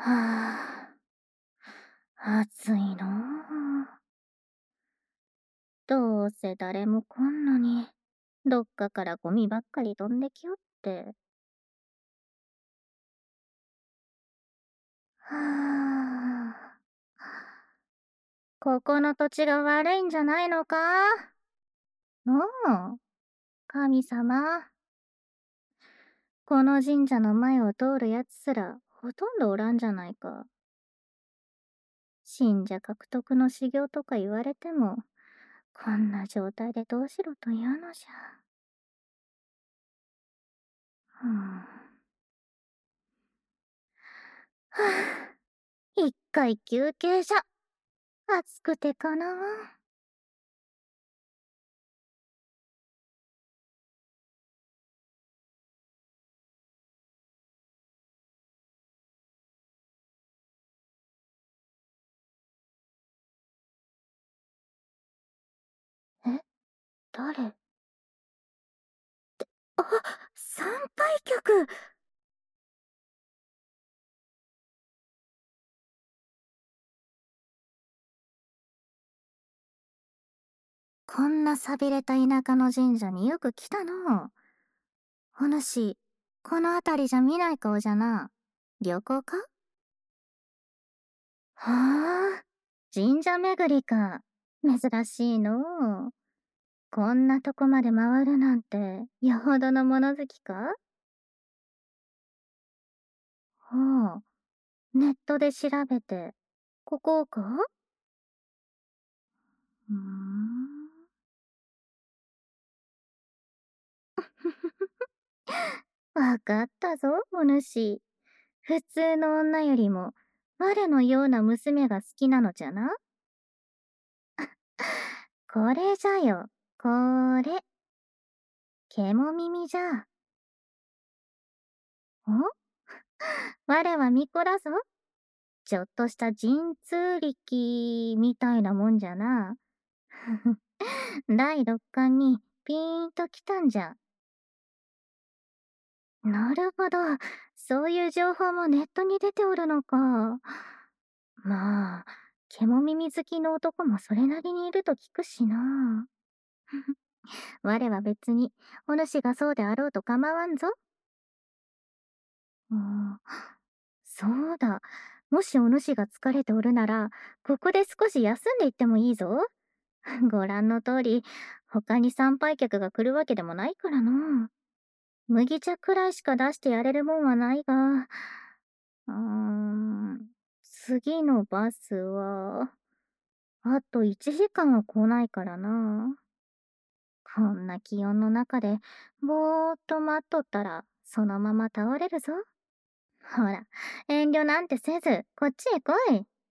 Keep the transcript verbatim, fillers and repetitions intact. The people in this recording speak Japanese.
はあ、暑いのう。どうせ誰も来んのに、どっかからゴミばっかり飛んできよって。はあ。ここの土地が悪いんじゃないのか？おお、神様。この神社の前を通るやつすらほとんどおらんじゃないか。信者獲得の修行とか言われても、こんな状態でどうしろというのじゃ。ふん。はあ、一回休憩じゃ。暑くてかなわん。え、誰？あ、参拝客。こんな寂れた田舎の神社によく来たのう。お主、この辺りじゃ見ない顔じゃな。旅行か？はあ、神社巡りか。珍しいのう。こんなとこまで回るなんて、よほどの物好きか？ほう、ネットで調べて、ここか？うーん。わかったぞ、お主。普通の女よりも、我のような娘が好きなのじゃな。これじゃよ、これ。獣耳じゃ。お我は巫女だぞ。ちょっとした神通力みたいなもんじゃな。第六感にピーンときたんじゃ。なるほど。そういう情報もネットに出ておるのか。まあ、獣耳好きの男もそれなりにいると聞くしな。我は別に、お主がそうであろうと構わんぞ。うん、そうだ。もしお主が疲れておるなら、ここで少し休んでいってもいいぞ。ご覧の通り、他に参拝客が来るわけでもないからな。麦茶くらいしか出してやれるもんはないが、うーん、次のバスは、あといちじかんは来ないからな。こんな気温の中で、ぼーっと待っとったら、そのまま倒れるぞ。ほら、遠慮なんてせず、こっちへ来い。